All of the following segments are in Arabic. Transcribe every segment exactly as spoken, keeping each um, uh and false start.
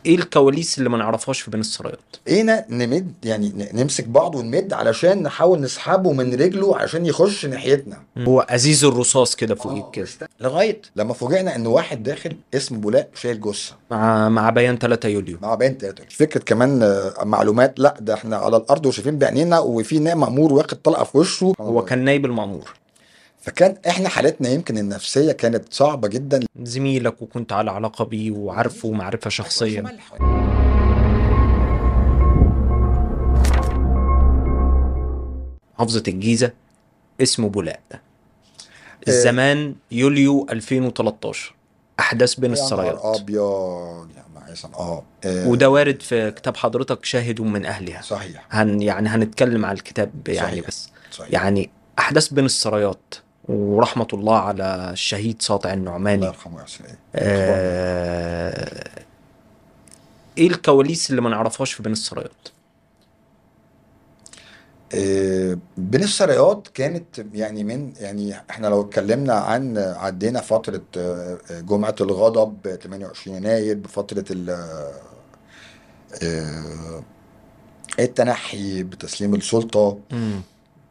ايه الكواليس اللي ما نعرفهاش في بين السرايات؟ ايه نمد يعني ن- نمسك بعض ونمد علشان نحاول نسحبه من رجله عشان يخش ناحيتنا. هو ازيز الرصاص كده فوقيك اه كده. است- لغايه لما فوجئنا ان واحد داخل اسمه بولاق شايل جثه مع مع بيان ثلاثة يوليو. مع بنت تلاته. فكره كمان آه، معلومات، لا ده احنا على الارض وشايفين بعينينا وفي نائب مأمور واخد طلقه في وشه. هو كان نايب المأمور. فكان احنا حالتنا يمكن النفسيه كانت صعبه جدا. زميلك وكنت على علاقة بيه وعارفه معرفة شخصية. ملح. محافظة الجيزة، اسمه بولاق. آه، الزمان يوليو ألفين وتلتاشر. أحداث بين يا نهار السرايات. ابيض يا معيسن. اه آه، وده وارد في كتاب حضرتك، شاهد من أهلها. صحيح هن يعني هنتكلم على الكتاب يعني، صحيح بس صحيح. يعني أحداث بين السرايات. ورحمة الله على الشهيد ساطع الله النعماني. يرحمه ويحسن اليه. اخبارنا. آه... إيه الكواليس اللي ما نعرفهاش في بين السرايات؟ آه، بين السرايات كانت يعني من يعني احنا لو اتكلمنا عن عدينا فترة آه، جمعة الغضب تمانية وعشرين يناير بفترة ال- آه، التنحي بتسليم السلطة، مم.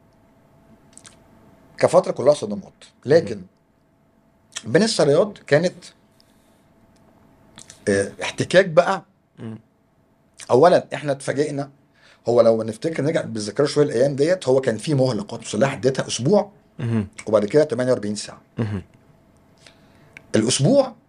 كفترة كلها صدمات. مم. لكن بين السرايات كانت آه، احتكاك بقى. مم. اولا احنا اتفاجئنا، هو لو نفتكر نرجع بالذاكره شويه الايام ديت، هو كان في مهله قوات مسلحه اديتها اسبوع مم. وبعد كده تمانية واربعين ساعه. مم. الاسبوع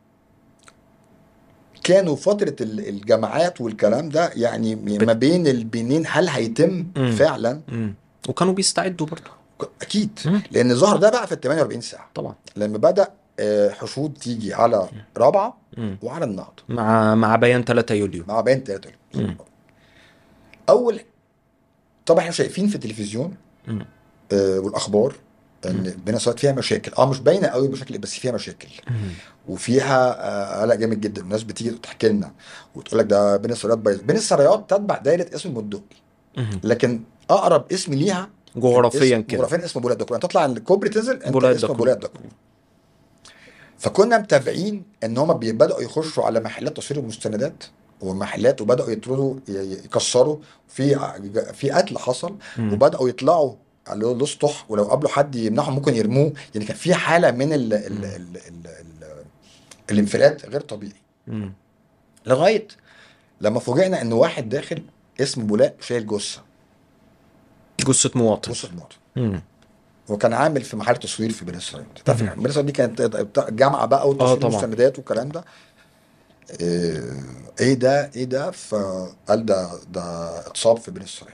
كانوا فتره ال- الجامعات والكلام ده، يعني ما بت... بين البنين هل هيتم مم. فعلا. مم. وكانوا بيستعدوا برضو. ك- اكيد، مم. لان ظهر ده بقى في ال تمانية واربعين ساعه طبعا. لما بدا آه، حشود تيجي على رابعه مم. وعلى النهضه مع مع بيان ثلاثة يوليو. مع بين تلاته. مم. اول طبعا احنا شايفين في التلفزيون مم. آه، والاخبار ان مم. بين السرايات فيها مشاكل، اه مش باينه قوي بشكل، بس فيها مشاكل مم. وفيها آه، قلق جامد جدا. الناس بتيجي تحكي لنا وتقول لك ده بين السرايات بايظ. بين السرايات تتبع دايره اسم الدقي، مم. لكن اقرب اسم ليها كان اسم جغرافيا كده. جغرافيا اسمه بولاد دكرور. انت تطلع الكوبري تنزل انت بولاد اسم دكرور. بولاد دكرور. فكنا متابعين ان هم بداوا يخشوا على محلات تصوير المستندات ومحلات، وبداوا يطردوا ي- ي- يكسروا في ع- في قتل حصل، مم. وبداوا يطلعوا على الاسطح، ولو قابلوا حد يمنعهم ممكن يرموه. يعني كان في حاله من ال ال مم. ال ال ال الانفلات غير طبيعي. مم. لغايه لما فوجئنا ان واحد داخل اسمه بولاق شايل جثه جثة مواطن. جثه موت. مم. وكان عامل في محل تصوير في بني اسرائيل. انت عارف مم. بني اسرائيل دي كانت بتاع- جامعه بقى اه وتصوير طبعا. مستندات والكلام ده. ايه إيه ده ايه ده فقال ده ده اتصاب في بني اسرائيل.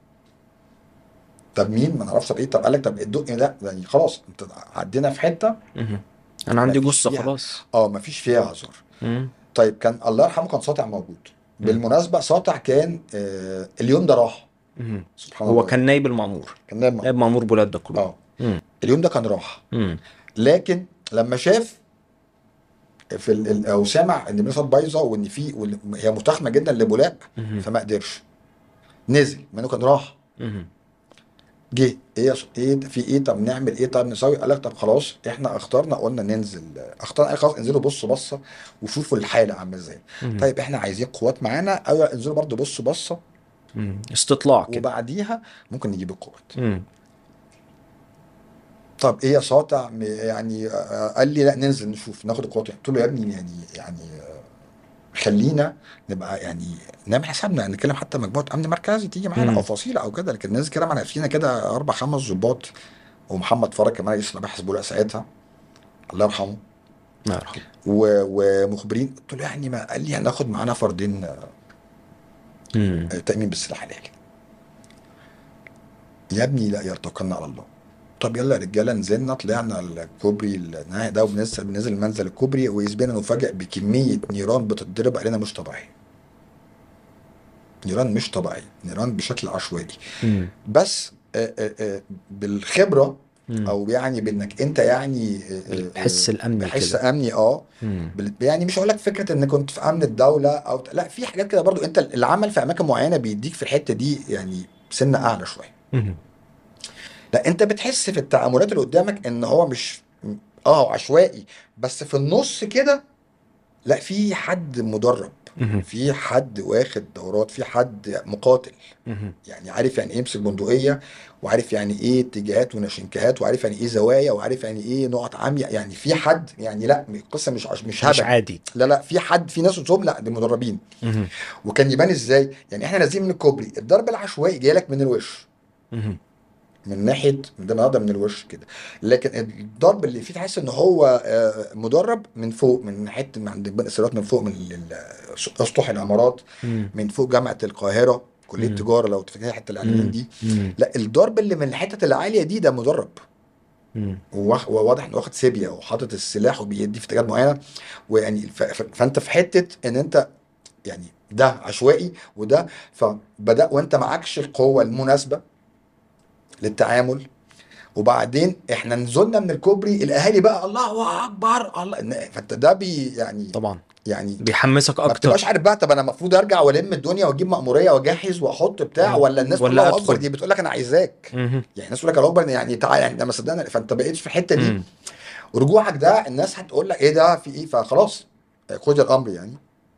طب مين؟ ما نعرفش. طب ايه؟ طب قال لك طب الدقي ده يعني خلاص انت عدينا في حته مم. انا ما عندي فيش جثة فيها، خلاص. اه ما فيش فيها هزار. مم. طيب كان الله يرحمه كان ساطع موجود. مم. بالمناسبه ساطع كان آه اليوم ده راح. مم. سبحان هو الله كان يعني. نايب المأمور. كان نايم نايب موجود. مأمور بولاد دكرور. اه مم. اليوم ده كان راح. مم. لكن لما شاف في ال... ال- او سمع ان بنسات بايظه وان في وال- هي متاحمه جدا لبولاق، مم. فما قدرش نزل ما انه كان راح. مم. جه ايه يا ص- ايه ده؟ في ايه؟ طب نعمل ايه؟ طب نسوي. قال لك طب خلاص احنا اخترنا قلنا ننزل. اخترنا قال خلاص انزلوا بصوا بصه وشوفوا الحاله عامله ازاي. مم. طيب احنا عايزين قوات معانا، او انزلوا برضو بصوا بصه مم. استطلاع كده. وبعديها ممكن نجيب القوات. مم. طب ايه يا ساطع م- يعني آه، قال لي لا ننزل نشوف ناخد القوات. قلت له يا ابني يعني يعني خلينا نبقى يعني نعمل حسابنا نتكلم حتى مجموعه امن مركزي تيجي معانا او مم. فصيله او كده، لكن ننزل كده مع نفسينا كده اربع خمس ضباط ومحمد فرج كمان رئيس المباحث بولاق ساعتها الله يرحمه الله يرحمه. و- ومخبرين. قلت له يعني ما قال لي هناخد معانا فردين مم. آه، تأمين بالسلاح الآلي. يا ابني لا يا توكلنا على الله. طب يلا يا رجاله نزلنا طلعنا الكوبري النهائي ده وبننزل بننزل منزل الكوبري ويسبينا نفاجئ بكميه نيران بتتضرب علينا مش طبيعيه. نيران مش طبيعيه، نيران بشكل عشوائي. مم. بس آه، آه، آه، بالخبره مم. او يعني بانك انت يعني آه، آه، الحس آه، الأمني بحس كده. امني اه مم. بال- يعني مش هقول لك فكره ان كنت في امن الدوله او لا، في حاجات كده برضو انت العمل في اماكن معينه بيديك في الحته دي يعني سنه اعلى شويه. مم. لا انت بتحس في التعاملات اللي قدامك ان هو مش اه عشوائي، بس في النص كده لا في حد مدرب. مهم. في حد واخد دورات، في حد مقاتل، مهم. يعني عارف يعني ايه يمسك بندقيه، وعارف يعني ايه اتجاهات ونشنكهات، وعارف يعني ايه زوايا، وعارف يعني ايه نقط عاميه. يعني في حد، يعني لا القصه مش عش- مش مش هبل. عادي. لا لا، في حد، في ناس قصهم لا دي مدربين. مهم. وكان يبان ازاي؟ يعني احنا نازلين من الكوبري، الضرب العشوائي جاي لك من الوش، مهم. من ناحيه ده النهارده من الوش كده. لكن الضرب اللي فيه تحس ان هو آه، مدرب من فوق، من حته من عند بني اسرائيل، من فوق، من ال- ال- اسطح الامارات، مم. من فوق جامعه القاهره، كليه مم. تجاره لو تفتكر حتى الاعلانيين مم. دي. مم. لا الضرب اللي من الحتت العاليه دي ده مدرب، مم. وواخ- وواضح انه واخد سيبيا وحاطط السلاح وبيدي في اتجاهات معينه. ويعني ف- ف- فانت في حته ان انت يعني ده عشوائي وده، فبدا وانت معكش القوه المناسبه للتعامل. وبعدين احنا نزلنا من الكوبري، الاهالي بقى الله اكبر الله، فانت ده بي يعني، طبعا يعني بيحمسك ما بتبقاش اكتر. عارف بقى، طب انا المفروض ارجع والم الدنيا واجيب مأمورية واجهز واحط بتاع، مم. ولا الناس ولا الله اكبر ادخل. دي بتقول لك انا عايزاك؟ مهم. يعني الناس تقول لك الله اكبر يعني تعالى، يعني ده ما صدقنا، فانت بقيت في الحتة دي. مم. ورجوعك ده الناس هتقول لك ايه ده في ايه، فخلاص خد الامر يعني.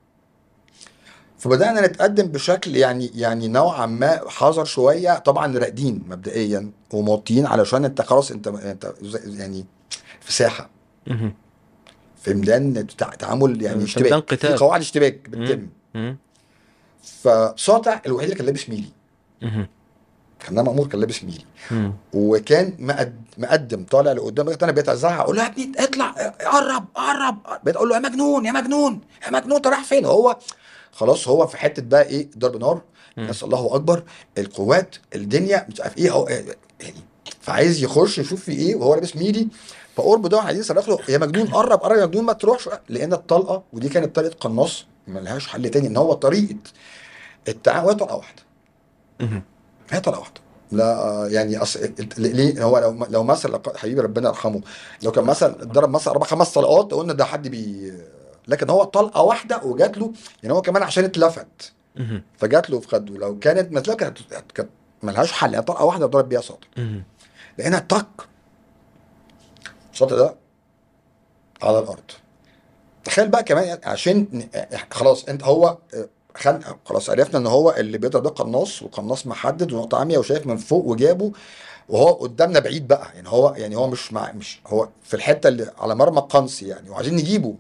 فبدأنا نتقدم بشكل يعني يعني نوعا ما حذر شوية، طبعا راقدين مبدئيا وموطيين، علشان انت خلاص انت انت زي- يعني في ساحة، مهم. في ميدان تع- تعامل يعني في ميدان اشتباك، في قتال. قواعد اشتباك مم. بتتم. مم. فساطع الوحيد اللي كان لابس ميلي، مهم. كان مأمور كان لابس ميلي، مم. وكان مقد- مقدم طالع لقدام لغايه انا بقيت ازعق اقول له يا ابني اطلع، قرب قرب، بقيت اقول له يا مجنون يا مجنون يا مجنون انت رايح فين؟ هو خلاص هو في حته بقى ايه، ضرب نار، مم. الناس الله اكبر، القوات الدنيا مش عارف ايه هو يعني، فعايز يخش يشوف في ايه وهو لابس ميلي. فقرب ده عايزين يصرخ له يا مجنون قرب قرب يا مجنون ما تروحش، لان الطلقه ودي كانت طريقه قناص ملهاش حل تاني، ان هو طريقه التعامل وهي طلقه واحده، مهم. هي طلقه واحده. لا آه، يعني أصل ليه هو لو لو مثلا حبيبي ربنا يرحمه، لو كان مثلا اتضرب مثلا اربع خمس طلقات قلنا ده حد بي، لكن هو طلقه واحده وجات له، يعني هو كمان عشان اتلفت مهم. فجات له في خده، لو كانت مثلا كانت كانت ملهاش حل، يعني طلقه واحده ضرب بيها ساطع، مهم. لقينا طق الساطع ده على الارض. تخيل بقى كمان يعني عشان ن- خلاص انت هو آه، خل... خلاص عرفنا ان هو اللي بيضرب ده قناص، وقناص محدد ونقطه عاميه وشايف من فوق وجابه، وهو قدامنا بعيد بقى، يعني هو يعني هو مش مع مش هو في الحته اللي على مرمى القنص يعني، وعايزين نجيبه.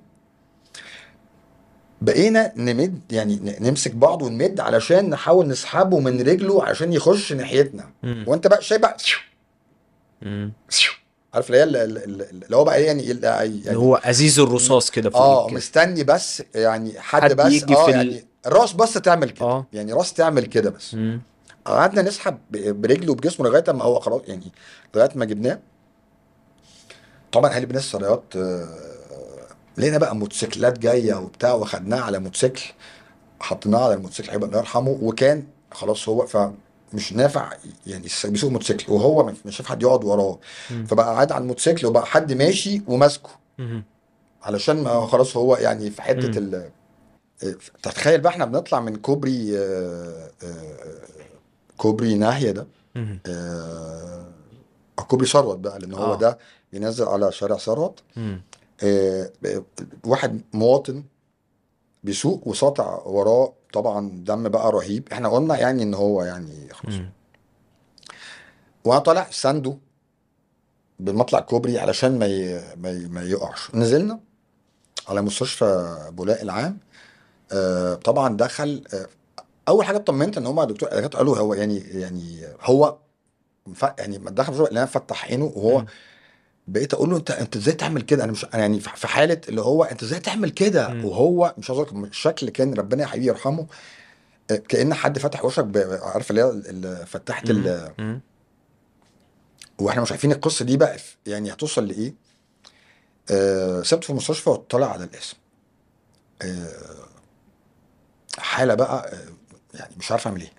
بقينا نمد يعني ن- نمسك بعض ونمد علشان نحاول نسحبه من رجله عشان يخش ناحيتنا. مم. وانت بقى شايف بقى مم. عارف اللي هي ال- ال- ال- اللي هو بقى إيه يعني اللي يعني هو ازيز م- الرصاص كده فوقيك اه كده. مستني بس يعني حد حد بس يجي في اه ال يعني الراس بس تعمل كده، اه. يعني راس تعمل كده بس. مم. قعدنا نسحب ب- برجله وبجسمه لغايه ما هو خلاص يعني، لغايه ما جبناه. طبعا اهالي بنات السرايات آه، لقينا بقى موتوسيكلات جايه وبتاع، وخدناه على موتوسيكل، حطيناه على الموتوسيكل هيبقى الله يرحمه، وكان خلاص هو فمش نافع يعني بيسوق موتوسيكل وهو مش شايف حد يقعد وراه، مم. فبقى قاعد على الموتوسيكل وبقى حد ماشي وماسكه، مم. علشان ما هو خلاص هو يعني في حته مم. ال، تتخيل بقى احنا بنطلع من كوبري آه، آه، كوبري ناهية ده، مم. آه، كوبري ثروت بقى لان هو اه. ده بينزل على شارع ثروت. مم. آه، واحد مواطن بيسوق وساطع وراه طبعا دم بقى رهيب، احنا قلنا يعني ان هو يعني خلاص. مم. وانا طالع سانده بمطلع كوبري علشان ما ي... ما, ي... ما يقعش، نزلنا على مستشفى بولاق العام. آه طبعا دخل آه اول حاجه اطمنت ان هم دكتور الدكاتره قالوا هو يعني يعني هو ف... يعني ما دخل مستشفى لقينا فتح عينه، وهو مم. بقيت اقول له انت انت ازاي تعمل كده، انا مش أنا يعني في حاله اللي هو انت ازاي تعمل كده، مم. وهو مش عايز اقول لك الشكل كان ربنا يا حبيبي يرحمه، آه، كأن حد فتح وشك ب- عارف اللي هي ال- فتحت مم. ال... مم. واحنا مش عارفين القصه دي بقى في- يعني هتوصل لايه. آه سبت في المستشفى وطلع على الاسم. آه حاله بقى آه يعني مش عارف اعمل ايه.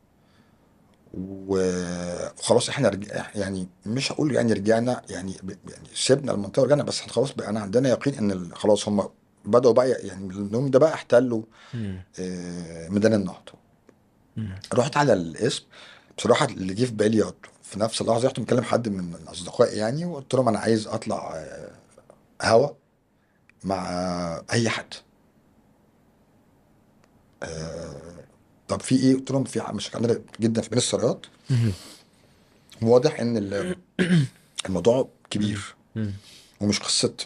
و- وخلاص احنا رجع يعني مش هقول يعني رجعنا يعني ب- يعني سيبنا المنطقه ورجعنا، بس خلاص بقى انا عندنا يقين ان ال- خلاص هم بدأوا بقى يعني من اليوم ده بقى احتلوا مم. آه ميدان النهضه. مم. رحت على الاسم، بصراحه اللي جه في بالي في نفس اللحظه رحت مكلم حد من اصدقائي يعني، وقلت لهم انا عايز اطلع آه، هوا مع اي حد. آه طب في ايه؟ قلت لهم في مشاكل عندنا جدا في بين السرايات، مهم. واضح ان ال- الموضوع مم. كبير مم. ومش قصه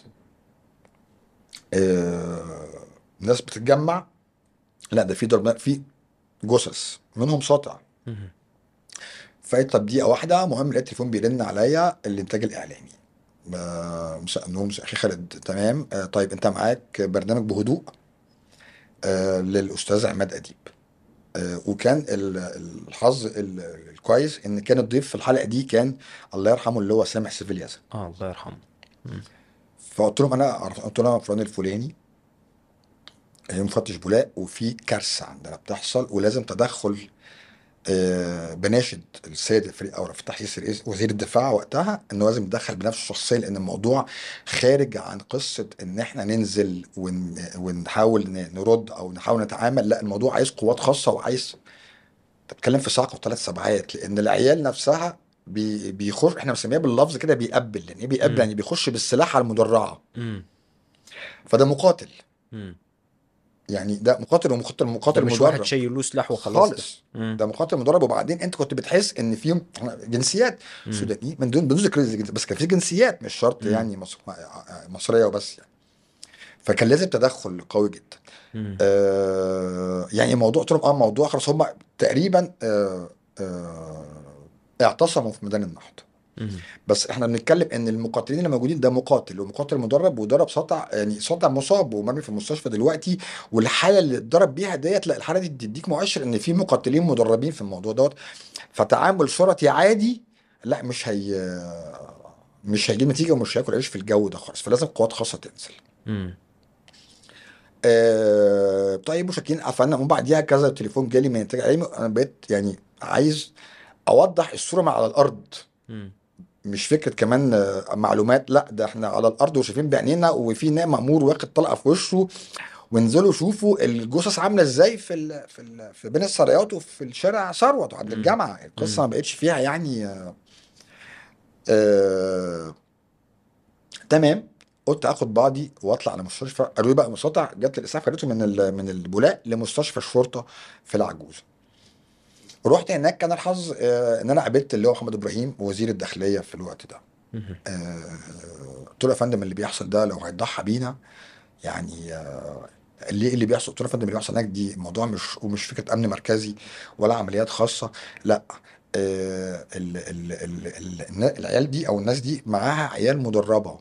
آه ناس بتتجمع، لا ده في ضرب، في جثث منهم ساطع. مهم. فقلت طب دقيقه واحده، مهم لقيت التليفون بيرن عليا، الانتاج الاعلامي. آه، مساء النور، مساء اخي خالد، تمام، آه طيب انت معاك برنامج بهدوء آه للاستاذ عماد اديب. آه وكان ال- الحظ ال- الكويس ان كان الضيف في الحلقه دي كان الله يرحمه اللي هو سامح سيفيليازا. اه الله يرحمه. مم. فقلت لهم انا أعرف- قلت لهم أنا فلان الفلاني، آه، مفتش بولاق، وفي كارثه عندنا بتحصل ولازم تدخل. آه، بناشد السيد الفريق او فتح ياسر رئيس وزير الدفاع وقتها انه لازم يتدخل بنفسه شخصيا، لان الموضوع خارج عن قصه ان احنا ننزل ون... ونحاول ن- نرد او نحاول نتعامل. لا، الموضوع عايز قوات خاصه، وعايز تتكلم في صعقه وثلاث سبعات، لان العيال نفسها بي... بيخش، احنا بنسميها باللفظ كده بيقبل. يعني ايه بيقبل؟ مم. يعني بيخش بالسلاح على المدرعه. مم. فده مقاتل، مم. يعني ده مقاتل، ومقاتل ده مقاتل مش واحد مدرب شايلوه سلاح وخلاص ده. خالص. مم. ده مقاتل مدرب. وبعدين انت كنت بتحس ان فيهم جنسيات مم. سودانيين من دون بدون ذكر الجنس- بس كان في جنسيات مش شرط مم. يعني مصر مصريه وبس يعني. فكان لازم تدخل قوي جدا. مم. آه يعني موضوع، قلت لهم اه موضوع خلاص، هم تقريبا آه آه اعتصموا في ميدان النهضه. مم. بس احنا بنتكلم ان المقاتلين اللي موجودين ده مقاتل، ومقاتل مدرب، وضرب سطع، يعني سطع مصاب ومرمي في المستشفى دلوقتي. والحاله اللي اتضرب بيها ديت، لا الحاله دي تديك مؤشر ان في مقاتلين مدربين في الموضوع دوت. فتعامل شرطي عادي لا، مش هي مش هيجيب نتيجه، ومش هياكل عيش في الجو ده خالص. فلازم قوات خاصه تنزل. مم. آه طيب مشاكين قفلنا، ومن بعديها كذا تليفون جالي من انتاج اعلامي. انا بقيت يعني عايز اوضح الصوره مع على الارض، مم. مش فكره كمان آه، معلومات. لا ده احنا على الارض وشايفين بعينينا، وفي نائب مأمور واخد طلقه في وشه. وانزلوا شوفوا الجثث عامله ازاي في ال في ال في بين السرايات وفي الشارع ثروت وعند مم. الجامعه. القصه مم. ما بقتش فيها يعني آه آه تمام. قلت اخد بعضي واطلع على مستشفى. قالوا لي بقى مساطع، جت الاسعاف خدته من ال- من البولاق لمستشفى الشرطه في العجوزه. رحت هناك، كان الحظ آه ان انا قابلت اللي هو محمد ابراهيم وزير الداخليه في الوقت ده. مم. آه، قلت له يا فندم اللي بيحصل ده لو هيضحى بينا يعني آه، اللي اللي بيحصل. قلت له يا فندم اللي بيحصل هناك دي موضوع مش، ومش فكره امن مركزي ولا عمليات خاصه. لا آه، ال ال ال ال النا- العيال دي او الناس دي معاها عيال مدربه،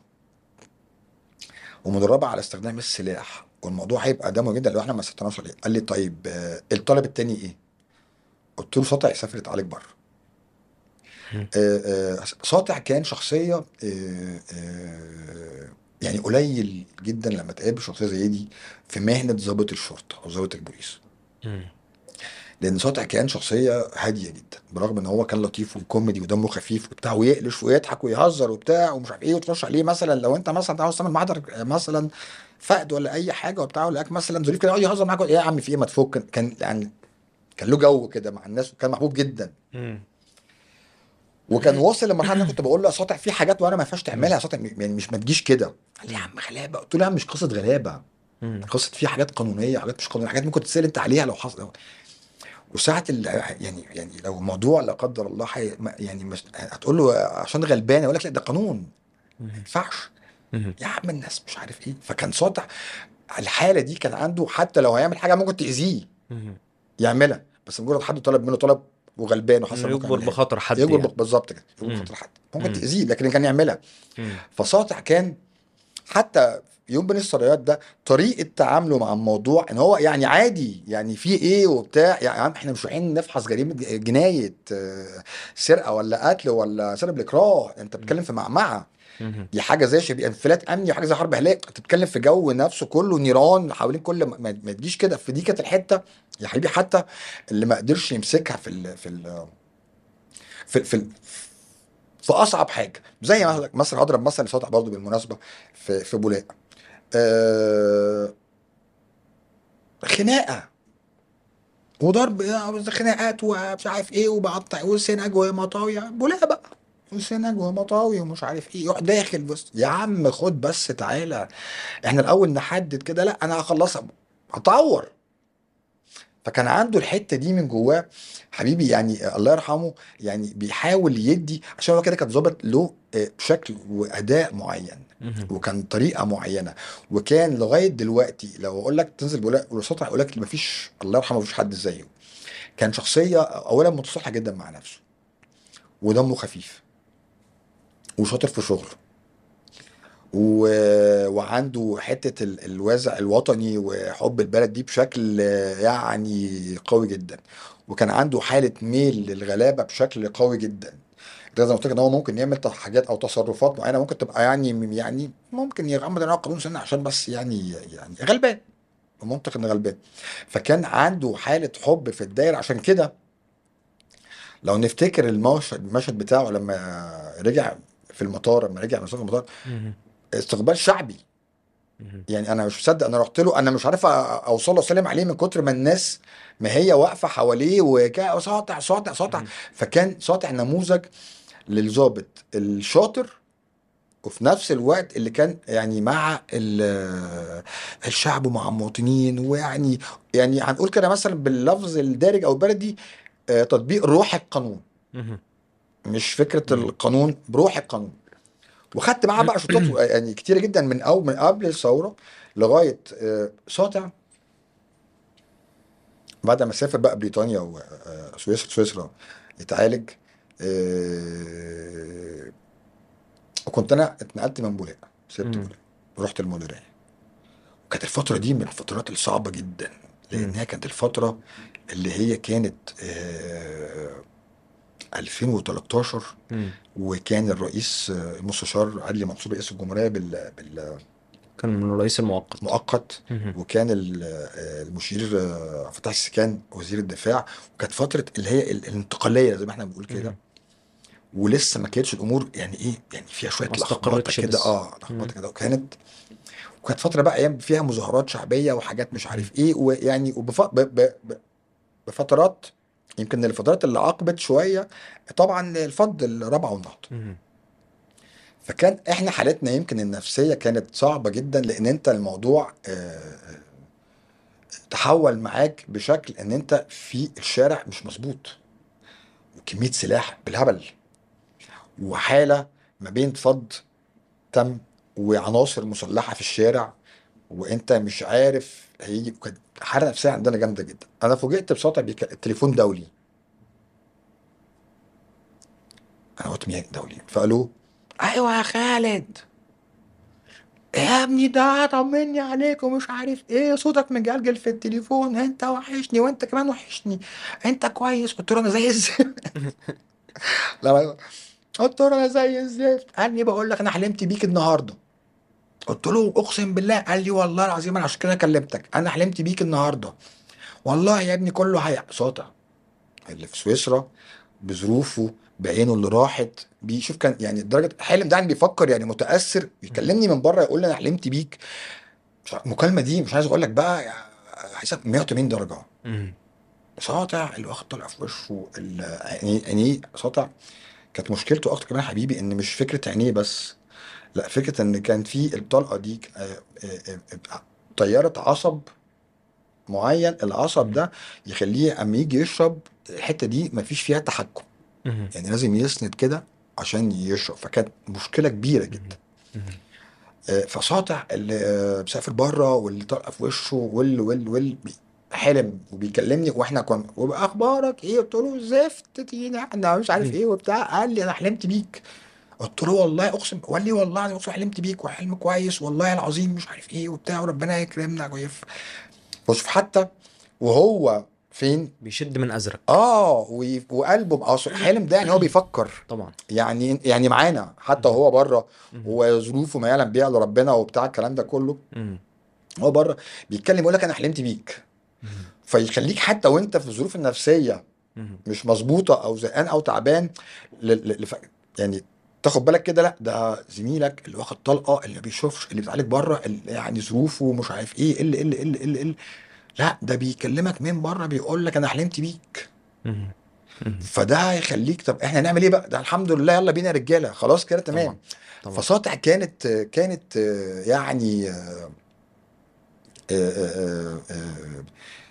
ومدربه على استخدام السلاح، والموضوع هيبقى دموي جدا لو احنا ما سيطرناش عليه. قال لي طيب آه، الطالب التاني ايه؟ قلت له ساطع يسافر يتعالج بره. مم. آه، آه، ساطع كان شخصيه آه، آه، يعني قليل جدا لما تقابل شخصيه زي دي في مهنه ضابط الشرطه او ضابط البوليس. مم. لان ساطع كان شخصيه هاديه جدا، برغم ان هو كان لطيف وكوميدي ودمه خفيف وبتاع، ويقلش ويضحك ويهزر وبتاع ومش عارف ايه. وتخش عليه مثلا لو انت مثلا عاوز تعمل محضر مثلا فقد ولا اي حاجه وبتاع، ولاك مثلا ظريف كده يقعد يهزر معاك، ايه يا عم في ايه ما تفك. كان يعني كان له جو كده مع الناس، وكان محبوب جدا. مم. وكان واصل لمرحله ان انا كنت بقول له يا ساطع في حاجات وانا ما ينفعش تعملها مم. يا ساطع، يعني مش ما تجيش كده. قال لي يا مم. عم غلابه. قلت له يا عم مش قصه غلابه، مم. قصه في حاجات قانونيه، حاجات مش قانونيه، حاجات ممكن تسال انت عليها لو حصل. وساعة ال... يعني يعني لو موضوع لا قدر الله حي... ما- يعني مش... هتقول له عشان غلبان، يقول لك لا ده قانون ما مم. ينفعش. مم. يا عم الناس مش عارف ايه. فكان ساطع الحالة دي كان عنده، حتى لو هيعمل حاجة ممكن تأذيه مم. يعملها، بس مجرد حد طلب منه طلب وغلبان وحاسس انه انه ممكن يجبر يعملها له. بخاطر حد يجبر يعني. بق- بالظبط كده، يجبر مم. بخاطر حد ممكن مم. تأذيه، لكن كان يعملها. مم. فساطع كان حتى يوم بين السرايات ده طريقه تعامله مع الموضوع ان هو يعني عادي، يعني في ايه وبتاع. يعني يا عم احنا مش رايحين نفحص جريمه جنايه آه، سرقه ولا قتل ولا سرقه بالاكراه. انت بتتكلم في معمعه، مم. دي حاجه زي شبه انفلات امني وحاجه زي حرب اهليه. انت بتتكلم في جو نفسه كله نيران حوالين كل ما, ما ما تجيش كده. في دي كانت الحته يا حبيبي، حتى اللي ما قدرش يمسكها في ال في ال في, في, في اصعب حاجه. زي مثلا مثلا هضرب مثلا سطح برضه بالمناسبه في في بولاق. آه خناقه وضرب آه، خناقات ومش عارف ايه وبقطع وسنج ومطاوي بولاق بقى، وسنج ومطاوي ومش عارف ايه. يروح داخل بس يا عم خد بس تعالى، احنا الاول نحدد كده. لا انا هخلصها، هتعور. فكان عنده الحته دي من جواه حبيبي، يعني الله يرحمه، يعني بيحاول يدي، عشان هو كده كان ظابط له آه، شكل واداء معين، مهم. وكان طريقه معينه، وكان لغايه دلوقتي لو اقول لك تنزل بولا- ببساطه هقول لك مفيش، الله يرحمه، مفيش حد زيه. كان شخصيه اولا متصالحه جدا مع نفسه، ودمه خفيف، وشاطر في شغله، و... وعنده حتة ال- الوازع الوطني وحب البلد دي بشكل آه، يعني قوي جدا، وكان عنده حالة ميل للغلابة بشكل قوي جدا. ده زي ما قلت لك ان هو ممكن يعمل ت- حاجات او تصرفات معينة ممكن تبقى يعني يعني ممكن يغمض عينه على قانون سنة عشان بس يعني يعني غلبان، بمنطق انه غلبان. فكان عنده حالة حب في الدايرة. عشان كده لو نفتكر المشهد المشهد بتاعه لما رجع في المطار، لما رجع من مسافة المطار، مهم. استقبال شعبي. مهم. يعني انا مش مصدق، انا رحت له، انا مش عارف أ- اوصل له اسلم عليه من كتر ما الناس ما هي واقفه حواليه، وكا ساطع ساطع ساطع. مهم. فكان ساطع نموذج للضابط الشاطر، وفي نفس الوقت اللي كان يعني مع ال- الشعب ومع المواطنين، ويعني يعني هنقول كده مثلا باللفظ الدارج او البلدي، آه، تطبيق روح القانون، مهم. مش فكره مهم. القانون، بروح القانون. وخدت معاه بقى شطات يعني كتيره جدا من او من قبل الثوره لغايه آه، ساطع. بعد ما سافر بقى بريطانيا وسويسرا سويسرا يتعالج، آه، وكنت انا اتنقلت من بولاق، سبت مهم. بولاق ورحت المديريه. وكانت الفتره دي من الفترات الصعبه جدا، مهم. لانها كانت الفتره اللي هي كانت آه، ألفين وتلتاشر، مهم. وكان الرئيس آه، المستشار عدلي منصور رئيس الجمهوريه بال- كان من الرئيس المؤقت. بالمؤقت، مهم. وكان ال- آه، المشير آه، فتحي السيسي وزير الدفاع. وكانت فتره اللي هي ال- الانتقاليه زي ما احنا بنقول كده، مهم. ولسه ما كانتش الامور يعني ايه، يعني فيها شويه ما لخبطه استقرتش كده، لسه. اه مهم. لخبطه كده. وكانت وكانت فتره بقى ايام فيها مظاهرات شعبيه وحاجات مش مهم. عارف ايه، ويعني وبف... ب... ب... ب... بفترات، يمكن الفترات اللي عقبت شويه طبعا الفض الرابعه والنهضه. مهم. فكان احنا حالتنا يمكن النفسيه كانت صعبه جدا، لان انت الموضوع آه، تحول معاك بشكل ان انت في الشارع مش مظبوط، وكميه سلاح بالهبل، وحاله ما بين فض تم وعناصر مسلحه في الشارع، وانت مش عارف هيجي. كانت حاله نفسيه عندنا جامده جدا. انا فوجئت بصوت بيك... التليفون دولي. انا قلت مين دولي؟ فقالوا ايوه يا خالد، يا ابني ده طمني عليك ومش عارف ايه، صوتك مجلجل في التليفون، انت وحشني وانت كمان وحشني، انت كويس؟ قلت له انا زي الزفت. لا، قلت له انا زي الزفت. قال لي بقول لك انا حلمت بيك النهارده. قلت له اقسم بالله؟ قال لي والله العظيم انا عشان كده كلمتك، انا حلمت بيك النهارده. والله يا ابني كله هي ساطع اللي في سويسرا بظروفه، بعينه اللي راحت بيشوف، كان يعني درجه حلم ده، يعني بيفكر يعني متاثر، مهم. يكلمني من بره يقول لي انا حلمت بيك. مش عارف- المكالمه دي مش عايز اقول لك بقى، حسب مية وتمانين درجه. مهم. ساطع اللي واخد طالع في وشه ال- عينيه عينيه ساطع. كانت مشكلته اكتر كمان يا حبيبي ان مش فكره عينيه بس، لا، فكره ان كان في الطلقه دي آه، آه، آه، طياره عصب معين، العصب مهم. ده يخليه اما يجي يشرب الحته دي مفيش فيها تحكم، مهم. يعني لازم يسند كده عشان يشرب. فكانت مشكله كبيره جدا. مهم. مهم. آه، فساطع اللي آه، مسافر بره واللي طلقه في وشه وال وال وال بي- حلم وبيكلمني، واحنا كنا وبقى اخبارك ايه؟ قلت له زفت تينا انا مش عارف مهم. ايه وبتاع. قال لي انا حلمت بيك. قلت له والله اقسم، قال لي والله انا اقسم حلمت بيك وحلم كويس والله العظيم مش عارف ايه وبتاع، وربنا يكرمنا ويف. بص حتى وهو فين، بيشد من أزرق. اه وي- وقلبه اصل حلم ده يعني هو بيفكر، طبعا. يعني يعني معانا حتى مهم. وهو بره، مهم. وظروفه ما يعلم بيها الا ربنا وبتاع الكلام ده كله. مهم. هو بره بيتكلم يقول لك انا حلمت بيك، مهم. فيخليك حتى وانت في الظروف النفسيه مهم. مش مظبوطه او زهقان او تعبان، ل... ل... لف... يعني تاخد بالك كده، لا ده زميلك اللي واخد طلقه، اللي ما بيشوفش، اللي بيتعالج بره، اللي يعني ظروفه مش عارف ايه، اللي اللي اللي اللي, اللي. لا ده بيكلمك من بره بيقول لك انا حلمت بيك. مهم. مهم. فده هيخليك، طب احنا هنعمل ايه بقى؟ ده الحمد لله يلا بينا رجاله خلاص كده طبعا. تمام. طبعا. فساطع كانت كانت يعني آه، آه، آه، آه،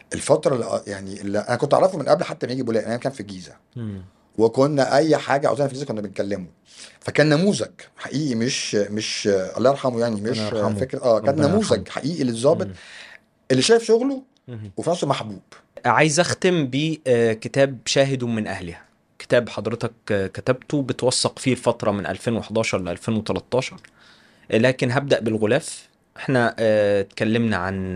الفتره اللي يعني اللي انا كنت اعرفه من قبل حتى ما يجي بولاق، انا كان في الجيزه، مم. وكنا اي حاجه عاوزينها في الجيزه كنا بنكلمه. فكان نموذج حقيقي، مش مش الله يرحمه يعني، ربنا مش يرحمه. فكره، اه كان ربنا يرحمه. نموذج حقيقي للضابط مم. اللي شايف شغله مم. وفي نفسه محبوب. عايز اختم بكتاب شاهد من اهلها. كتاب حضرتك آه، كتبته بتوثق فيه الفترة من ألفين وحداشر ل ألفين وتلتاشر، لكن هبدأ بالغلاف. احنا آه، اتكلمنا عن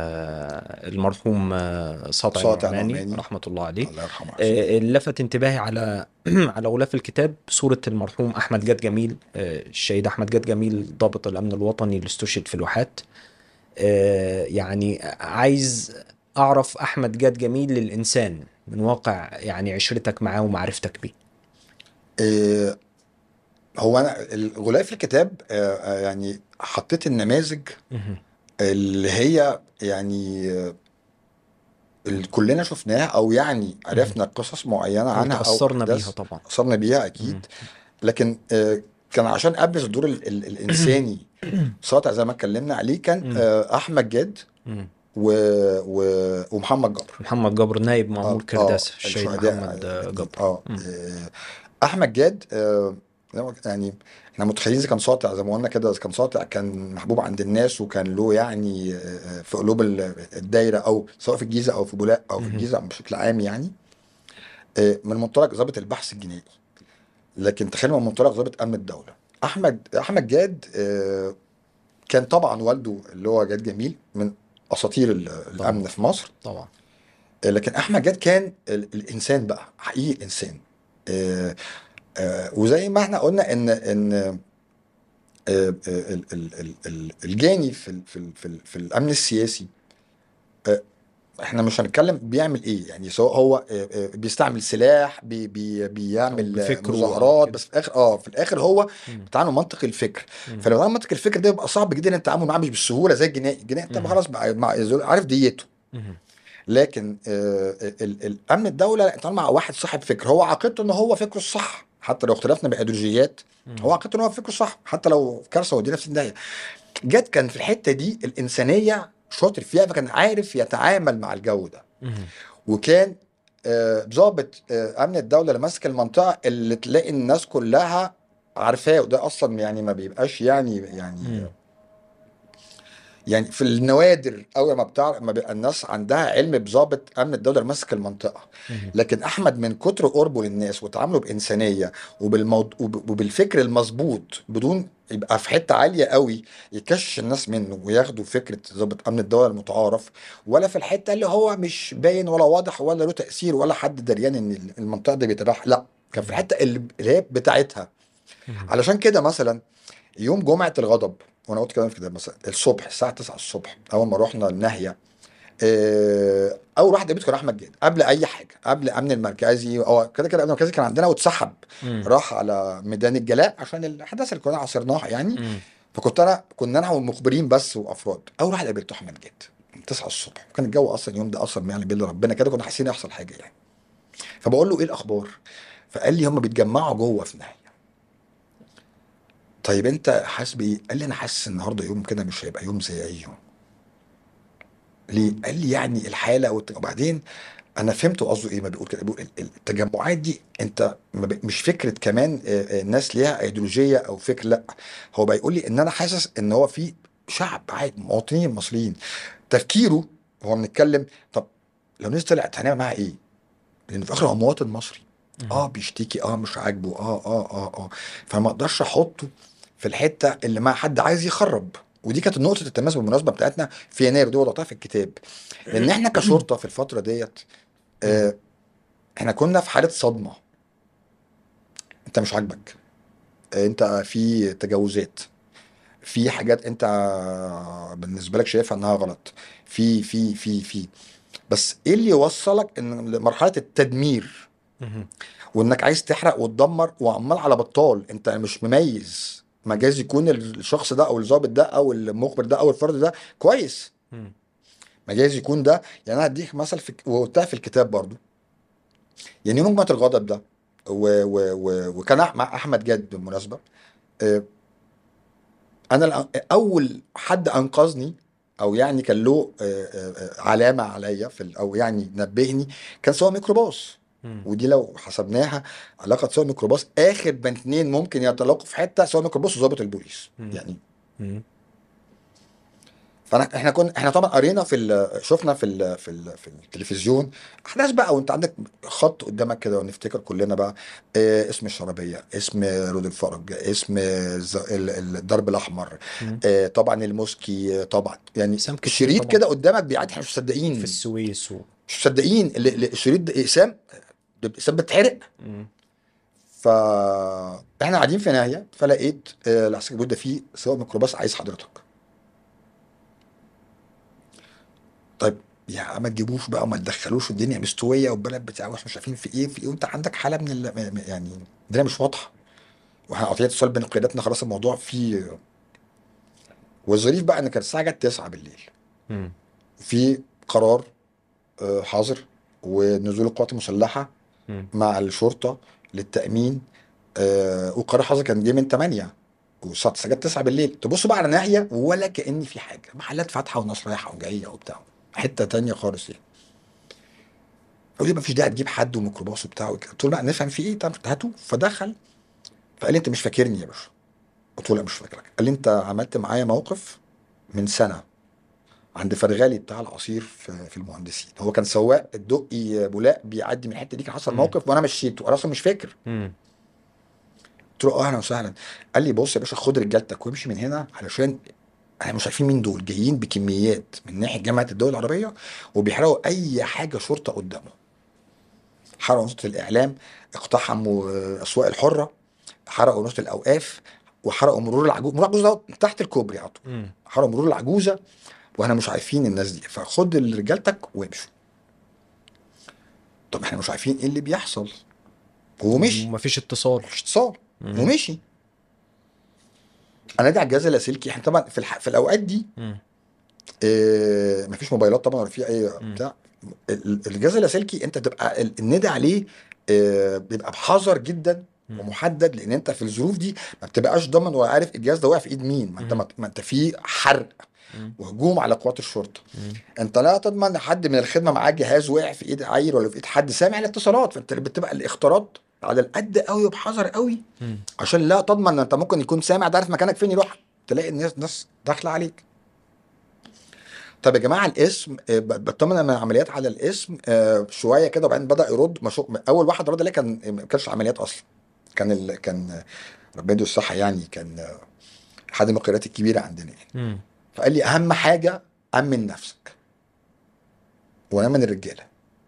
آه، المرحوم آه، ساطع ساطع النعماني نعماني، رحمة الله عليه. الله يرحمه ويحسن آه، إليه. اللي لفت انتباهي على على غلاف الكتاب صورة المرحوم أحمد جاد جميل، آه، الشهيد أحمد جاد جميل ضابط الأمن الوطني اللي استشهد في الواحات. آه، يعني عايز أعرف أحمد جاد جميل للإنسان من واقع يعني عشرتك معاه ومعرفتك بيه. إيه، هو انا الغلاف الكتاب آه، آه، يعني حطيت النماذج مهم. اللي هي يعني آه، اللي كلنا شفناها، او يعني مهم. عرفنا قصص معينه أو عنها او تأثرنا بيها احداث طبعا. اثرنا بيها مم. اكيد. لكن آه، كان عشان ابرز الدور ال- ال- الانساني ساطع زي ما اتكلمنا عليه، كان مم. آه، احمد جاد مم. و... و... ومحمد جبر. محمد جبر نائب مأمور اه اه كرداسة الشهيد محمد الشهداء آه، الاثنين جبر. اه مم. آه، احمد جاد آه، زي ما قلت يعني احنا متخيلين إذا كان ساطع زي ما قلنا كده، إذا كان ساطع كان محبوب عند الناس وكان له يعني آه، آه، في قلوب ال- الدايره، او سواء في الجيزه او في بولاق او في مهم. الجيزه بشكل عام يعني، آه، من منطلق ضابط البحث الجنائي. لكن تخيل من منطلق ضابط امن الدوله، احمد احمد جاد آه، كان طبعا والده اللي هو جاد جميل من اساطير ال- طبعا. الامن في مصر. طبعا. آه، لكن احمد جاد كان ال- الانسان بقى حقيقي انسان. آه، آه، وزي ما احنا قلنا ان ان آه، آه، ال- ال- ال- ال- الجاني في ال- في ال- في ال- في الامن السياسي، آه، احنا مش هنتكلم بيعمل ايه يعني، سواء هو آه، آه، بيستعمل سلاح، بي بي أو بيعمل آه، بفكره أو مظاهرات، كده. بس في الاخر اه في الاخر هو مم. بتاع منطق الفكر. مم. فلو ده منطق الفكر ده يبقى صعب جدا التعامل معاه، مش بالسهوله زي الجنائي. الجنائي انت مم. خلاص بقى مع عارف ديته. مم. لكن آه، ال- ال- الامن الدوله لا، انت مع واحد صاحب فكر، هو عقيدته ان هو فكره الصح، حتى لو اختلفنا بالايديولوجيات مم. هو عقيدته ان هو فكره صح، حتى لو كارثه ودينا في ستين داهيه. جد كان في الحته دي الانسانيه شاطر فيها، فكان عارف يتعامل مع الجو ده. مم. وكان آه، ضابط آه، امن الدوله اللي ماسك المنطقه اللي تلاقي الناس كلها عارفاه، وده اصلا يعني ما بيبقاش يعني يعني مم. يعني في النوادر قوي ما بتاع ما بيبقى الناس عندها علم بضابط امن الدوله اللي ماسك المنطقه. مم. لكن احمد من كتر قربه للناس وتعامله بانسانيه وبالموض... وب- وبالفكر المظبوط، بدون يبقى في حته عاليه قوي يكشش الناس منه وياخدوا فكره ضابط امن الدوله المتعارف، ولا في الحته اللي هو مش باين ولا واضح ولا له تاثير ولا حد دريان ان المنطقه دي بيتابعها، لا كان في مم. الحته اللي اللي هي بتاعتها. مم. علشان كده مثلا يوم جمعة الغضب، وانا قلت كمان في كده مثلا الصبح الساعة تسعة الصبح اول ما رحنا الناحية، آه، اول واحد قابلته كان احمد جاد قبل اي حاجة، قبل امن المركزي او كده كده. الامن المركزي كان عندنا واتسحب، مم. راح على ميدان الجلاء عشان الاحداث اللي كنا عاصرناها يعني. مم. فكنت انا كنا انا والمخبرين بس وافراد. اول واحد قابلته احمد جاد تسعة الصبح، وكان الجو اصلا اليوم ده اصلا يعني بيد ربنا كده، كنا حاسين يحصل حاجة يعني. فبقول له ايه الاخبار؟ فقال لي هم بيتجمعوا جوه في ناحية. طيب انت حاسس بايه؟ قال لي انا حاسس النهارده يوم كده مش هيبقى يوم زي اي يوم. ليه؟ قال لي يعني الحاله والت- وبعدين انا فهمت قصده ايه ما بيقول كده. بيقول ال- ال- التجمعات دي انت ما ب- مش فكره كمان آه، آه، ناس ليها ايديولوجيه او فكر، لا هو بيقول لي ان انا حاسس ان هو في شعب عادي مواطنين مصريين تفكيره. هو بنتكلم طب لو الناس طلعت هنعمل معاها ايه؟ لان في الاخر هو مواطن مصري، مم. اه بيشتكي، اه مش عاجبه، اه اه اه اه فما اقدرش احطه في الحته اللي مع حد عايز يخرب. ودي كانت نقطه التماس بالمناسبه بتاعتنا في يناير، دي وضعتها في الكتاب. لان احنا كشرطه في الفتره ديت مم. آه احنا كنا في حاله صدمه. انت مش عاجبك، آه انت في تجاوزات، في حاجات انت بالنسبه لك شايفها انها غلط، في في في في بس ايه اللي يوصلك ان لمرحله التدمير، مم. وانك عايز تحرق وتدمر وعمال على بطال، انت مش مميز. مجاز يكون الشخص ده او الضابط ده او المخبر ده او الفرد ده كويس، مم. مجاز يكون ده. يعني انا هديك مثل في وقلتها في الكتاب برضو. يعني يوم جمعة الغضب ده و و و وكان أح- مع احمد جاد بالمناسبة. آه، انا الأ- اول حد انقذني او يعني كان له آه، آه، آه، علامه عليا في ال- او يعني نبهني، كان سواق ميكروباص. مم. ودي لو حسبناها علاقه سواق ميكروباص، اخر بين اتنين ممكن يتلاقوا في حته سواق ميكروباص وضابط البوليس مم. يعني. مم. فانا احنا كنا احنا طبعا قرينا في ال... شفنا في ال... في ال... في التلفزيون احداث بقى، وانت عندك خط قدامك كده ونفتكر كلنا بقى، اه اسم الشرابيه، اسم رود الفرج، اسم الز... ال- ال- الدرب الاحمر، مم. اه طبعا الموسكي، اه طبعا يعني اقسام كتير الشريط طبعا. كده قدامك بيعدي، احنا مش في مصدقين، السويس و... مش مصدقين ال- ال- الشريط ده اقسام، اقسام بتتحرق. مم. ف احنا قاعدين في ناحيه، فلقيت اه العسكري بيقول ده فيه سواق ميكروباص عايز حضرتك. طيب يا ما تجيبوش بقى وما تدخلوش، الدنيا مستويه والبلد بتاع، واحنا مش عارفين في ايه في ايه، وانت عندك حاله من ال... م- م- يعني الدنيا مش واضحه، واحنا قاطعين اتصال بين قياداتنا، خلاص الموضوع فيه. والظريف بقى ان كانت الساعه جت تسعة بالليل، مم. في قرار آه، حظر ونزول القوات المسلحه مم. مع الشرطه للتامين. آه، وقرار حظر كان جه من تمانية، والساعه جت تسعة بالليل، تبص بقى على ناحيه ولا كأن في حاجه، محلات فاتحه والناس رايحه وجايه وبتاع، حته تانية خالص يعني. قال لي ما فيش داعي تجيب حد وميكروباص وبتاع وكده. قلت له لا نفهم في ايه، طب هاته. فدخل فقال لي انت مش فاكرني يا باشا؟ قلت له لا مش فاكرك. قال لي انت عملت معايا موقف من سنه عند فرغالي بتاع العصير في, في المهندسين، هو كان سواق الدقي بولاق بيعدي من الحته دي، كان حصل مم. موقف وانا مشيته، انا اصلا مش فاكر. مم. قلت له اه اهلا وسهلا. قال لي بص يا باشا خد رجالتك وامشي من هنا، علشان احنا مش عارفين مين دول، جايين بكميات من ناحيه جامعه الدول العربيه وبيحرقوا اي حاجه شرطه قدامهم. حرقوا نقطه الاعلام، اقتحموا آه، اسواق الحره، حرقوا نص الاوقاف، وحرقوا مرور العجوزه، مرور العجوزه ده تحت الكوبري على طول، مم. حرقوا مرور العجوزه. واحنا مش عارفين الناس دي، فخد رجالتك وامشوا. طب احنا مش عارفين ايه اللي بيحصل. ومشي، ومفيش اتصال. مش اتصال، مم. ومشي. انا دي على الجهاز اللاسلكي، احنا طبعا في الح... في الاوقات دي مم. اه مفيش موبايلات طبعا ولا في اي مم. بتاع. ال- الجهاز اللاسلكي انت تبقى ال- الندى عليه اه بيبقى بحذر جدا مم. ومحدد، لان انت في الظروف دي ما بتبقاش ضامن ولا عارف الجهاز ده واقع في ايد مين، ما انت مم. ما ما انت في حرق مم. وهجوم على قوات الشرطه. مم. انت لا تضمن ان حد من الخدمه معاه جهاز واقع في ايد عيل ولا في ايد حد سامع الاتصالات، فانت بتبقى الاختراط على القد قوي وبحذر قوي، مم. عشان لا تضمن ان انت ممكن يكون سامع ده عارف مكانك فين، يروح تلاقي الناس ناس داخله عليك. طب يا جماعه الاسم آه، ب- بطمن من العمليات على الاسم آه، شويه كده، وبعدين بدا يرد مشو... اول واحد رد عليه كان ما كانش عمليات اصلا، كان ال... كان آه، ربنا يديله الصحه يعني، كان آه، احد من القيادات الكبيره عندنا يعني. مم. فقال لي اهم حاجه امن نفسك وامن الرجاله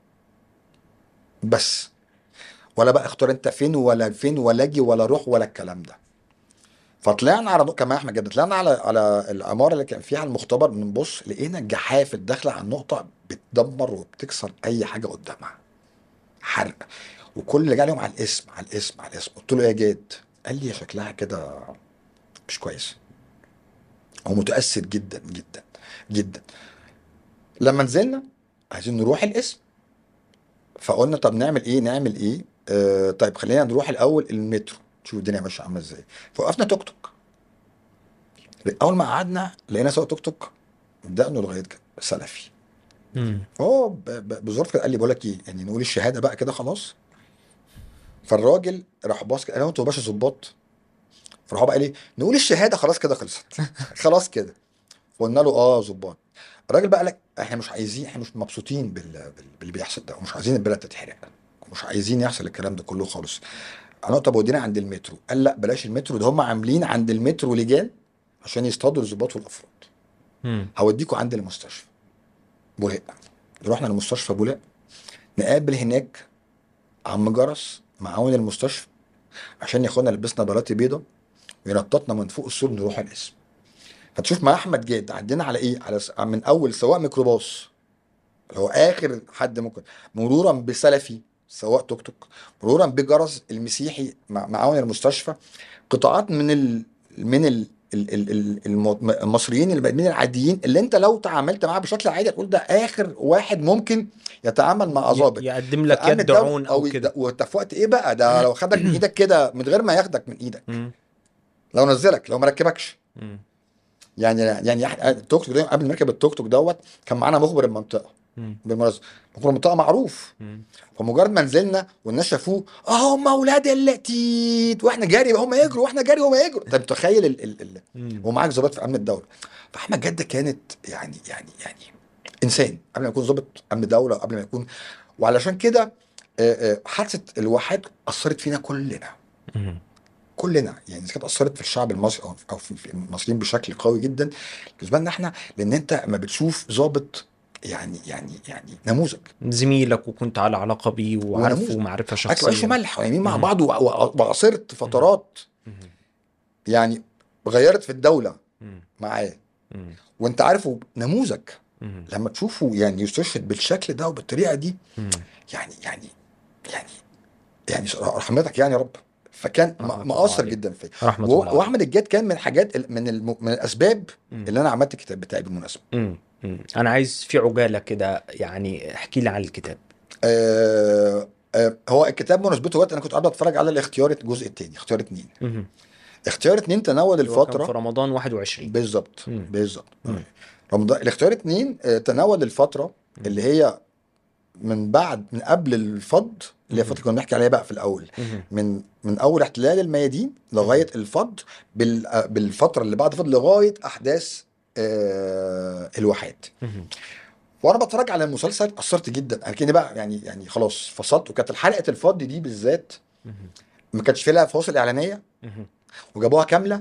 بس، ولا بقى اختار انت فين ولا فين ولا اجي ولا روح ولا الكلام ده. فطلعنا على كمان احمد جد، طلعنا على على العماره اللي كان فيها المختبر، بنبص لقينا الجحافل داخله على النقطه بتدمر وبتكسر اي حاجه قدامها، حرق. وكل اللي جه عليهم على الاسم على الاسم على الاسم. قلت له يا جاد، قال لي شكلها كده مش كويس، هو متاثر جدا جدا جدا. لما نزلنا عايزين نروح الاسم، فقلنا طب نعمل ايه نعمل ايه آه طيب خلينا نروح الاول المترو نشوف الدنيا ماشيه عامله ازاي. فوقفنا توك توك، اول ما قعدنا لقينا سواق توك توك دقنه لغايه كده سلفي. مم. فهو ب- ب- بظروف كده قال لي بقول لك ايه، يعني نقول الشهاده بقى كده خلاص. فالراجل راح باص كده، قال له انتوا يا باشا ظباط؟ فراح هو بقى قال لي نقول الشهاده خلاص كده خلصت خلاص كده. فقلنا له اه ظباط. الراجل بقى قال لك احنا مش عايزين، احنا مش مبسوطين بال... بال... باللي بيحصل ده، ومش عايزين البلد تتحرق، ومش عايزين يحصل الكلام ده كله خالص. انا طب ودينا عند المترو، قال لا بلاش المترو، ده هم عاملين عند المترو لجان عشان يصطادوا الظباط والافراد، مم. هوديكوا عند المستشفى بولاق. رحنا لمستشفى بولاق، نقابل هناك عم جرس معاون المستشفى عشان ياخدنا لبسنا بلاطي بيضة وينططنا من فوق السور نروح القسم. فتشوف مع احمد جاد عدينا على ايه، على س- من اول سواق ميكروباص اللي هو اخر حد ممكن، مرورا بسلفي سواق توك توك، مرورا بجرس المسيحي مع معاون المستشفى، قطاعات من ال من ال ال- ال- ال- الم- المصريين البني آدمين العاديين اللي انت لو تعاملت معاه بشكل عادي هتقول ده اخر واحد ممكن يتعامل مع ي- ضابط يقدم في لك امن يد الدوله، عون او او يد- كده. وانت في وقت ايه بقى، ده لو خدك من ايدك كده من غير ما ياخدك من ايدك، مم. لو نزلك، لو ما ركبكش. مم. يعني يعني إحنا- التوك توك ده قبل ما نركب التوك توك دوت كان معانا مخبر المنطقه. مم. بالمناسبه مخبر المنطقه معروف. مم. فمجرد ما نزلنا والناس شافوه، اه هم اولاد اللتيت، واحنا جري هم يجروا واحنا جري هم يجروا. طب تخيل ال ال ال مم. ومعاك ضابط في امن الدوله. فاحمد جده كانت يعني يعني يعني انسان قبل ما يكون ضابط امن دوله، قبل ما يكون. وعلشان كده آه، آه، حادثه الواحات اثرت فينا كلنا. مم. كلنا يعني اذا كانت اثرت في الشعب المصري او او في في المصريين بشكل قوي جدا بالنسبه لنا احنا، لان انت ما بتشوف ضابط يعني يعني يعني نموذج. زميلك وكنت على علاقة بيه ونموذج وعارفه معرفة اكل عيش شخصية. وملح يعني مع مم. بعض، و- و- وعاصرت مم. فترات مم. يعني غيرت في الدوله مم. معاه. مم. وانت عارفه نموذج. مم. لما تشوفه يعني يستشهد بالشكل ده وبالطريقه دي، مم. يعني يعني يعني يعني رحمتك يعني يا رب. فكان رحمة م- الله مؤثر عليه. جدا فيا. رحمة الله و- عليه. واحمد الجاد كان من الحاجات ال- من الم... من الاسباب مم. اللي انا عملت الكتاب بتاعي بالمناسبه. مم. مم. انا عايز في عجالة كده، يعني احكي لي عن الكتاب. آه آه هو الكتاب مناسبته وقت انا كنت قاعد بتفرج على الاختيار الجزء الثاني، اختيار اتنين. مم. اختيار اتنين تناول اللي هو كان في الفتره. رمضان واحد وعشرين. بالظبط مم. بالظبط. مم. رمضان الاختيار اتنين آه، تناول الفترة مم. اللي هي من بعد من قبل الفض، اللي هي مم. الفترة كنا بنحكي عليها بقى في الأول، مم. من من أول احتلال الميادين مم. لغاية الفض، بال آه، بالفترة اللي بعد الفض لغاية أحداث آه، الواحات. مم. وأنا بتفرج على المسلسل اتأثرت جدا، أنا كأني بقى يعني يعني خلاص فصلت. وكانت حلقة الفض دي بالذات مم. ما كانش فيها فاصل إعلانية مم. وجابوها كاملة.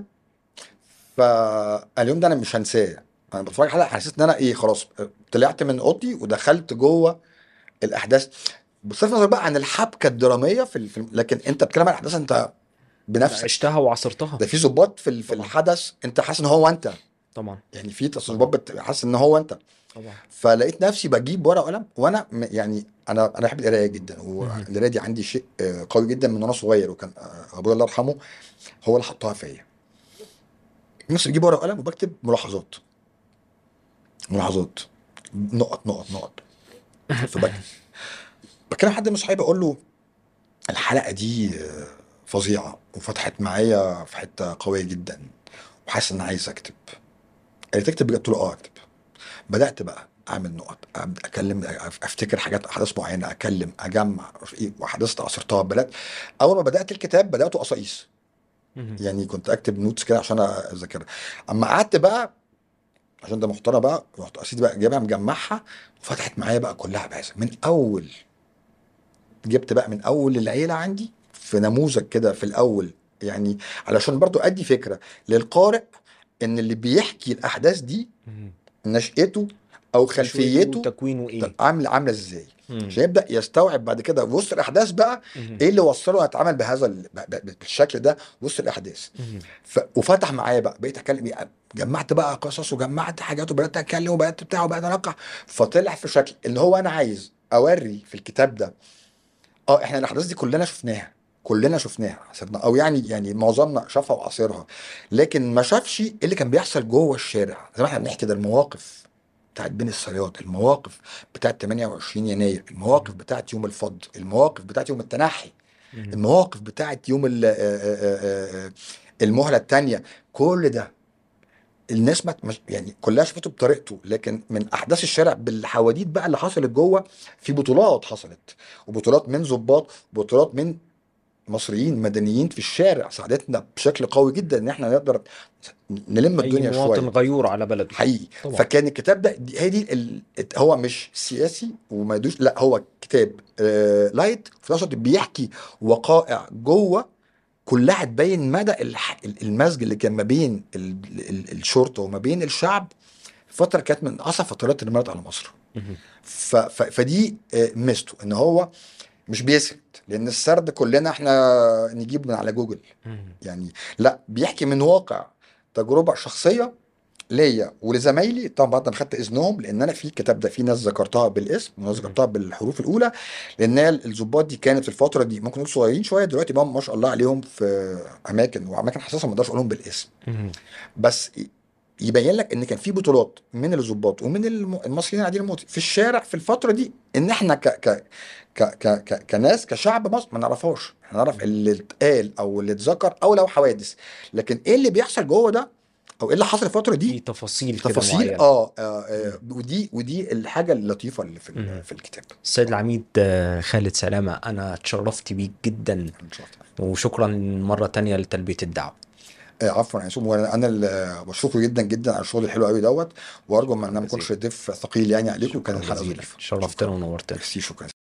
فاليوم ده انا مش هنساه. انا بتفرج على حسيت ان انا ايه خلاص طلعت من اوضتي ودخلت جوه الاحداث. بصرف النظر بقى عن الحبكه الدراميه في الفيلم، لكن انت بتتكلم عن الاحداث انت بنفسك. عشتها وعصرتها. ده في ظباط في ال- في طبعا. الحدث انت حاسس ان هو انت. طبعا. يعني في ظباط طبعا. بت- حاسس ان هو انت. طبعا. فلقيت نفسي بجيب ورقه وقلم. وانا م- يعني انا انا بحب القرايه جدا، مم. والقرايه دي عندي شيء آه، قوي جدا من وانا صغير. وكان آه، ابويا الله يرحمه هو اللي حطها فيا. نفسي بجيب ورقه وقلم وبكتب ملاحظات. ملاحظات نقط نقط نقط. فبكتب. بكلم حد من صحابي اقول له الحلقه دي آه، فظيعه وفتحت معايا في حته قويه جدا وحاسس ان عايز اكتب. قال لي تكتب بجد؟ قلت له اه اكتب. بدات بقى اعمل نقط، أبدأ اتكلم، أف- افتكر حاجات احداث معينه، اتكلم اجمع في ايه واحداث عصرتها. بدات اول ما بدات الكتاب بداته قصايص. مم. يعني كنت اكتب نوتس كده عشان اذاكرها. اما قعدت بقى عشان ده محترم بقى، رحت قصيد بقى جايبها مجمعها وفتحت معايا بقى كلها بقى من اول. جبت بقى من اول العيله عندي في نموذج كده في الاول، يعني علشان برضو ادي فكره للقارئ ان اللي بيحكي الاحداث دي مم. نشأته او تشويقه خلفيته وتكوينه ايه. عامله عامله ازاي، مم. عشان يبدا يستوعب بعد كده وسط الاحداث بقى مم. ايه اللي وصله يتعامل بهذا ال- ب- ب- بالشكل ده وسط الاحداث. مم. ف... وفتح معايا بقى بقيت اتكلم إيه، جمعت بقى قصص وجمعت حاجات وبدات اتكلم وبدات بتاع وبدات انقح. فطلع في شكل اللي هو انا عايز اوري في الكتاب ده. اه احنا الاحداث دي كلنا شفناها. كلنا شفناها عصرنا، او يعني يعني معظمنا شافها وعاصرها. لكن ما شافش ايه اللي كان بيحصل جوه الشارع زي ما احنا بنحكي. ده المواقف بتاعت بين السرايات، المواقف بتاعت ثمانية وعشرين يناير، المواقف بتاعت يوم الفض، المواقف بتاعت يوم التنحي، مم. المواقف بتاعت يوم ال- آه، آه، آه، آه، المهلة التانية. كل ده الناس ما مش- يعني كلها شافته بطريقته، لكن من احداث الشارع بالحواديت بقى اللي حصلت جوه. في بطولات حصلت، وبطولات من ضباط، وبطولات من مصريين مدنيين في الشارع ساعدتنا بشكل قوي جدا ان احنا نقدر نلم اي الدنيا مواطن شويه. غيور على بلده. حقيقي. طبعا. فكان الكتاب ده دي- هي دي ال... هو مش سياسي وما يدوش، لا هو كتاب آه لايت في نفس الوقت بيحكي وقائع جوه كلها تبين مدى الح... المزج اللي كان ما بين ال... ال... الشرطه وما بين الشعب. فتره كانت من اصعب فترات اللي مرت على مصر. مم. ف... ف... فدي آه ميزته ان هو مش بيسرد، لان السرد كلنا احنا نجيب من على جوجل. مم. يعني لا بيحكي من واقع تجربه شخصيه ليا ولزمايلي. طبعا بعد ما خدت اذنهم، لان انا في الكتاب ده في ناس ذكرتها بالاسم وناس مم. ذكرتها بالحروف الاولى. لان هي الضباط دي كانت في الفتره دي ممكن نقول صغيرين شويه، دلوقتي بقى ما شاء الله عليهم في اماكن واماكن حساسه ما اقدرش اقولهم بالاسم. مم. بس يبين لك ان كان في بطولات من الضباط ومن الم- المصريين العاديين المواطنين في الشارع في الفتره دي، ان احنا ك ك ك ك ك كناس كشعب مصر ما نعرفهاش. احنا نعرف اللي اتقال او اللي اتذكر او لو حوادث، لكن ايه اللي بيحصل جوه ده او ايه اللي حصل الفتره في دي، تفاصيل كده تفاصيل معينة. اه, آه, آه مم. ودي ودي الحاجه اللطيفه اللي في ال- مم. في الكتاب. السيد العميد آه، خالد سلامة، أنا اتشرفت بيك جدا، ان شاء الله. وشكرا مرة تانية لتلبية الدعوة. آه عفوا يا ياسوم، وانا انا اللي بشكرك جدا جدا على الشغل الحلو قوي دوت، وارجو ان شكرا انا ما جزيلا. اكونش ضيف ثقيل يعني عليكم، وكان شكرا الحلقه جزيلا، ظريفه. شرفتنا شكرا. ونورتنا. ميرسي، شكرا.